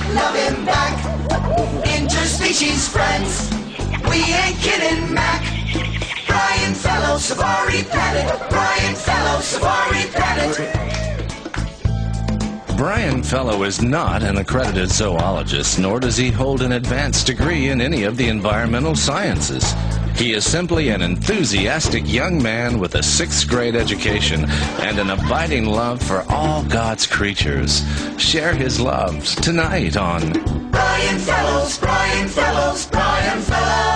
love him back. Interspecies friends, we ain't kidding, Mac. Brian Fellow, Safari Planet. Brian Fellow, Safari Planet. Brian Fellow is not an accredited zoologist, nor does he hold an advanced degree in any of the environmental sciences. He is simply an enthusiastic young man with a 6th grade education and an abiding love for all God's creatures. Share his love tonight on Brian Fellows, Brian Fellows, Brian Fellows.